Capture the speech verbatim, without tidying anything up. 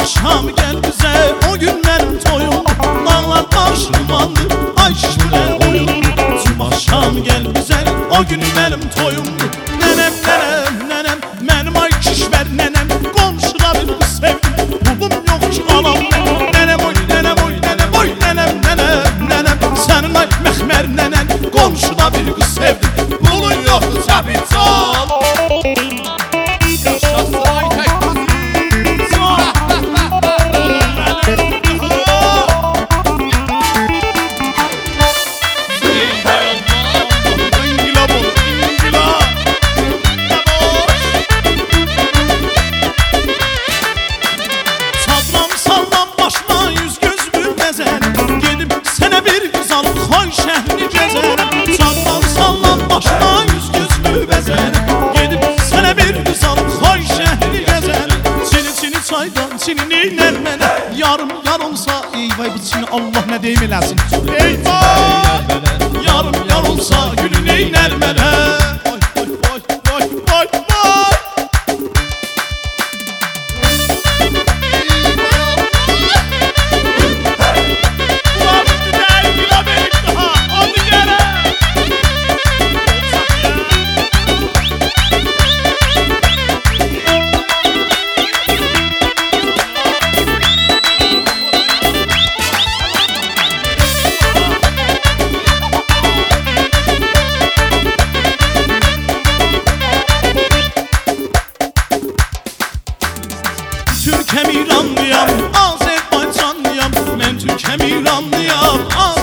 Şam gel bize, o gün benim toyum. Dağlar başlımandı, ay şişmile oyun. Cuma Şam gel bize, o gün benim toyum. Nenem nenem nenem, benim ay kişver nenem. Komşuda bir kız sevdim, buldum yok ki alam. Nenem oy nenem oy nenem oy nenem nenem nenem. Senin ay mehmer nenen, komşuda bir kız sevdim, bulun yok tabi can. Çini neyler mənə, yarım yar olsa, eyvay bu Çini Allah nə deyim eləsin. Eyvay, yarım yar olsa, gülü neylər mənə. Vay vay vay vay vay vay. Ulan bitti deyil, gülə benim daha, hadi gələ. Türk'em İranlıyam, Azerbaycanlıyam. Ben Türk'em İranlıyam,